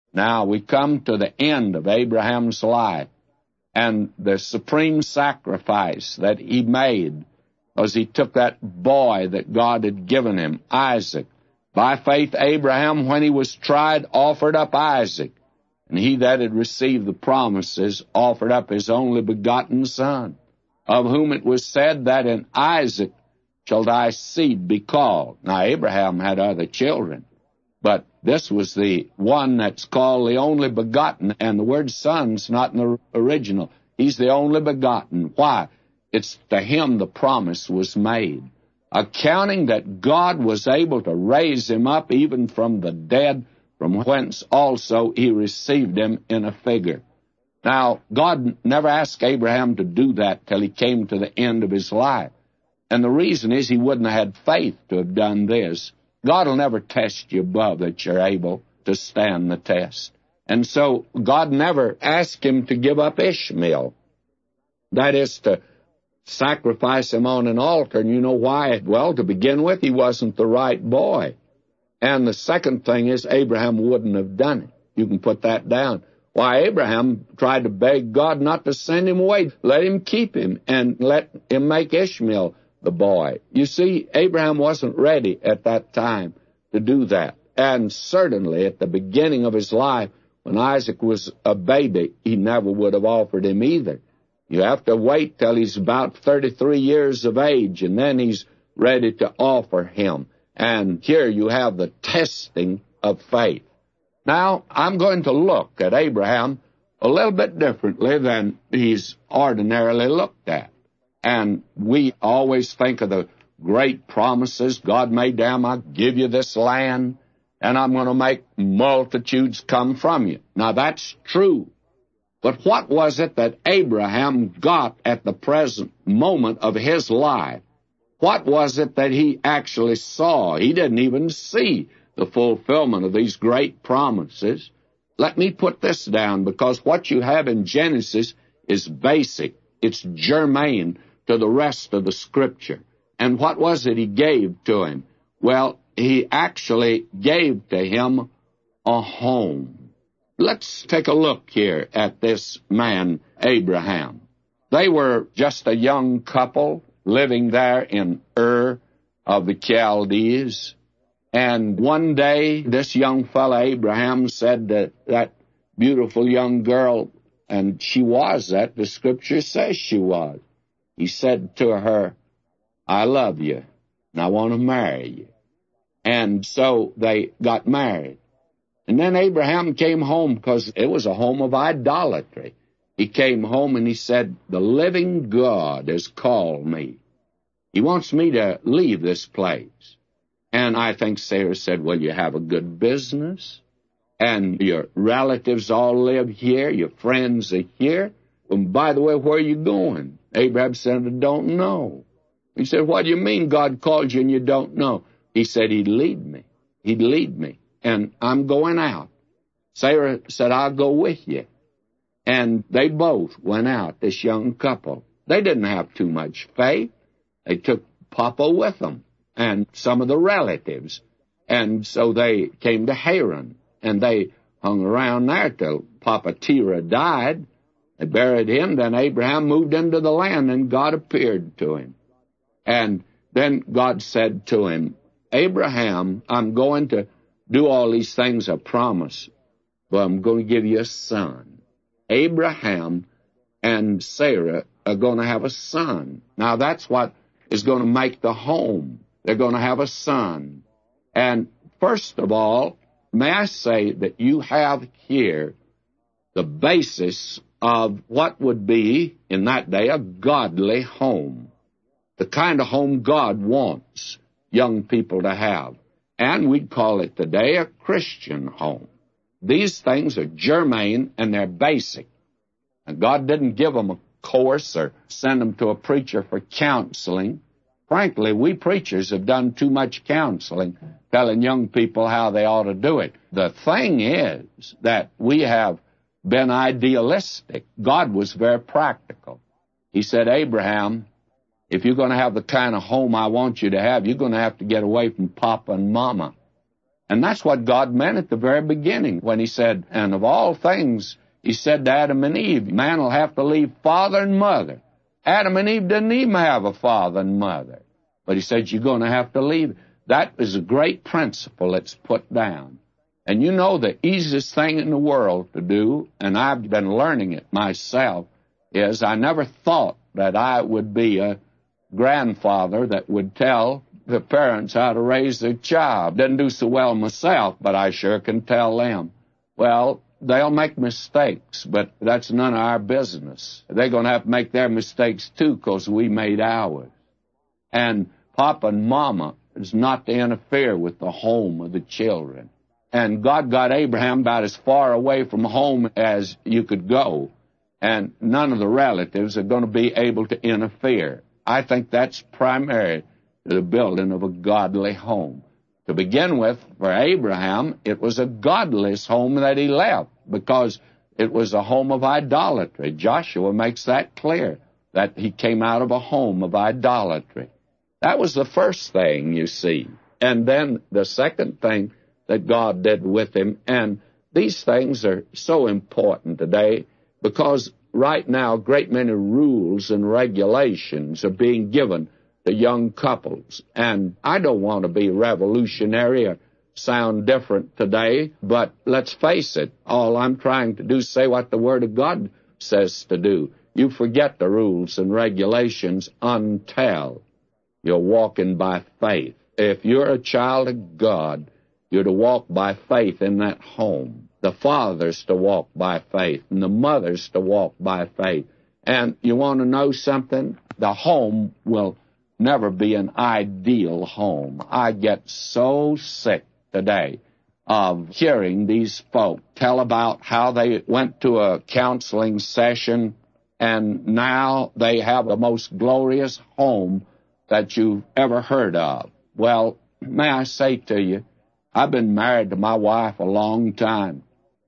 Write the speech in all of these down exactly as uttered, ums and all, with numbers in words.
Now we come to the end of Abraham's life, and the supreme sacrifice that he made was he took that boy that God had given him, Isaac. By faith, Abraham, when he was tried, offered up Isaac. And he that had received the promises offered up his only begotten son, of whom it was said that in Isaac shall thy seed be called. Now, Abraham had other children, but this was the one that's called the only begotten, and the word son's not in the original. He's the only begotten. Why? It's to him the promise was made, accounting that God was able to raise him up even from the dead, from whence also he received him in a figure. Now, God never asked Abraham to do that till he came to the end of his life. And the reason is he wouldn't have had faith to have done this. God will never test you above that you're able to stand the test. And so God never asked him to give up Ishmael. That is, to sacrifice him on an altar. And you know why? Well, to begin with, he wasn't the right boy. And the second thing is Abraham wouldn't have done it. You can put that down. Why, Abraham tried to beg God not to send him away. Let him keep him and let him make Ishmael the boy. You see, Abraham wasn't ready at that time to do that. And certainly at the beginning of his life, when Isaac was a baby, he never would have offered him either. You have to wait till he's about thirty-three years of age, and then he's ready to offer him. And here you have the testing of faith. Now, I'm going to look at Abraham a little bit differently than he's ordinarily looked at. And we always think of the great promises God made to him. I'll give you this land, and I'm going to make multitudes come from you. Now, that's true. But what was it that Abraham got at the present moment of his life? What was it that he actually saw? He didn't even see the fulfillment of these great promises. Let me put this down, because what you have in Genesis is basic. It's germane to the rest of the Scripture. And what was it he gave to him? Well, he actually gave to him a home. Let's take a look here at this man, Abraham. They were just a young couple living there in Ur of the Chaldees. And one day, this young fellow, Abraham, said to that beautiful young girl, and she was that, the Scripture says she was. He said to her, I love you, and I want to marry you. And so they got married. And then Abraham came home, because it was a home of idolatry. He came home and he said, the living God has called me. He wants me to leave this place. And I think Sarah said, well, you have a good business, and your relatives all live here, your friends are here. And by the way, where are you going? Abraham said, I don't know. He said, what do you mean God called you and you don't know? He said, he'd lead me. He'd lead me, and I'm going out. Sarah said, I'll go with you. And they both went out, this young couple. They didn't have too much faith. They took Papa with them and some of the relatives. And so they came to Haran, and they hung around there till Papa Terah died. They buried him. Then Abraham moved into the land, and God appeared to him. And then God said to him, Abraham, I'm going to do all these things I promise, but I'm going to give you a son. Abraham and Sarah are going to have a son. Now, that's what is going to make the home. They're going to have a son. And first of all, may I say that you have here the basis of what would be, in that day, a godly home. The kind of home God wants young people to have. And we'd call it today a Christian home. These things are germane and they're basic. And God didn't give them a course or send them to a preacher for counseling. Frankly, we preachers have done too much counseling, telling young people how they ought to do it. The thing is that we have been idealistic. God was very practical. He said, Abraham, if you're going to have the kind of home I want you to have, you're going to have to get away from Papa and Mama. And that's what God meant at the very beginning when he said, and of all things, he said to Adam and Eve, man will have to leave father and mother. Adam and Eve didn't even have a father and mother. But he said, you're going to have to leave. That is a great principle that's put down. And you know the easiest thing in the world to do, and I've been learning it myself, is I never thought that I would be a grandfather that would tell the parents how to raise their child. Didn't do so well myself, but I sure can tell them. Well, they'll make mistakes, but that's none of our business. They're going to have to make their mistakes too, because we made ours. And Papa and Mama is not to interfere with the home of the children. And God got Abraham about as far away from home as you could go, and none of the relatives are going to be able to interfere. I think that's primary to the building of a godly home. To begin with, for Abraham, it was a godless home that he left because it was a home of idolatry. Joshua makes that clear, that he came out of a home of idolatry. That was the first thing, you see. And then the second thing that God did with him, and these things are so important today because right now a great many rules and regulations are being given to young couples. And I don't want to be revolutionary or sound different today, but let's face it, all I'm trying to do is say what the Word of God says to do. You forget the rules and regulations until you're walking by faith. If you're a child of God, you're to walk by faith in that home. The father's to walk by faith, and the mother's to walk by faith. And you want to know something? The home will never be an ideal home. I get so sick today of hearing these folk tell about how they went to a counseling session and now they have the most glorious home that you've ever heard of. Well, may I say to you, I've been married to my wife a long time.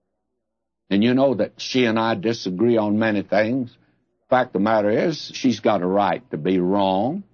And you know that she and I disagree on many things. The fact of the matter is, she's got a right to be wrong.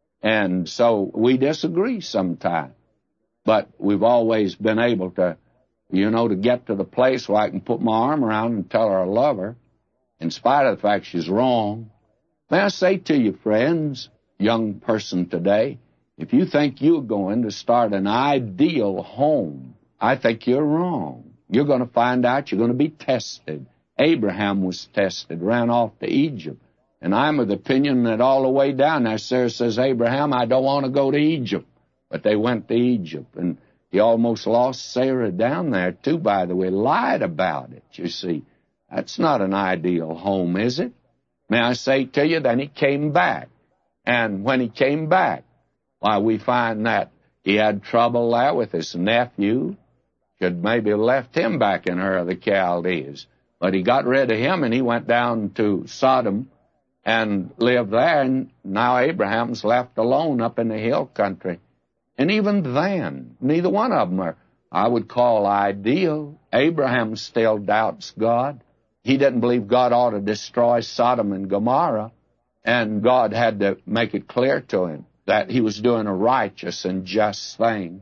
And so we disagree sometimes. But we've always been able to, you know, to get to the place where I can put my arm around and tell her I love her, in spite of the fact she's wrong. May I say to you, friends, young person today, if you think you're going to start an ideal home, I think you're wrong. You're going to find out you're going to be tested. Abraham was tested, ran off to Egypt. And I'm of the opinion that all the way down there, Sarah says, Abraham, I don't want to go to Egypt. But they went to Egypt, and he almost lost Sarah down there, too, by the way. Lied about it, you see. That's not an ideal home, is it? May I say to you, then he came back. And when he came back, why, we find that he had trouble there with his nephew. Should maybe have left him back in Ur of the Chaldees. But he got rid of him, and he went down to Sodom and lived there, and now Abraham's left alone up in the hill country. And even then, neither one of them are, I would call, ideal. Abraham still doubts God. He didn't believe God ought to destroy Sodom and Gomorrah, and God had to make it clear to him that he was doing a righteous and just thing.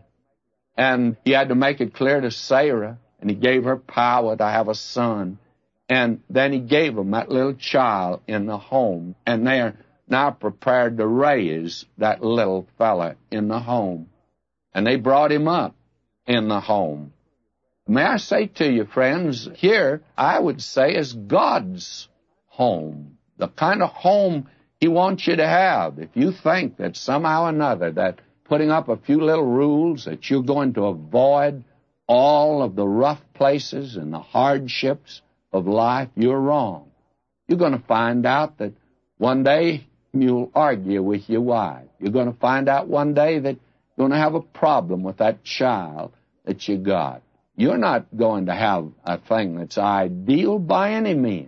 And he had to make it clear to Sarah, and he gave her power to have a son. And then he gave them that little child in the home, and they're now prepared to raise that little fella in the home. And they brought him up in the home. May I say to you, friends, here I would say is God's home, the kind of home he wants you to have. If you think that somehow or another that putting up a few little rules that you're going to avoid all of the rough places and the hardships of life, you're wrong. You're going to find out that one day you'll argue with your wife. You're going to find out one day that you're going to have a problem with that child that you got. You're not going to have a thing that's ideal by any means.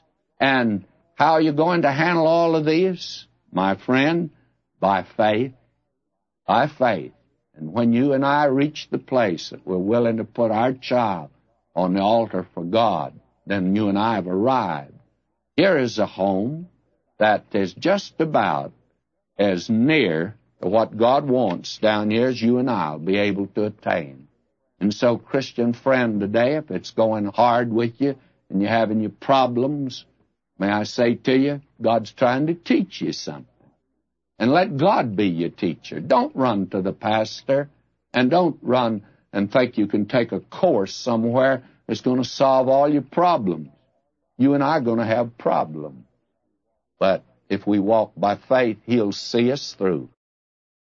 And how are you going to handle all of these, my friend? By faith. By faith. And when you and I reach the place that we're willing to put our child on the altar for God, then you and I have arrived. Here is a home that is just about as near to what God wants down here as you and I will be able to attain. And so, Christian friend, today, if it's going hard with you and you're having your problems, may I say to you, God's trying to teach you something. And let God be your teacher. Don't run to the pastor, and don't run and think you can take a course somewhere that's going to solve all your problems. You and I are going to have problems. But if we walk by faith, He'll see us through.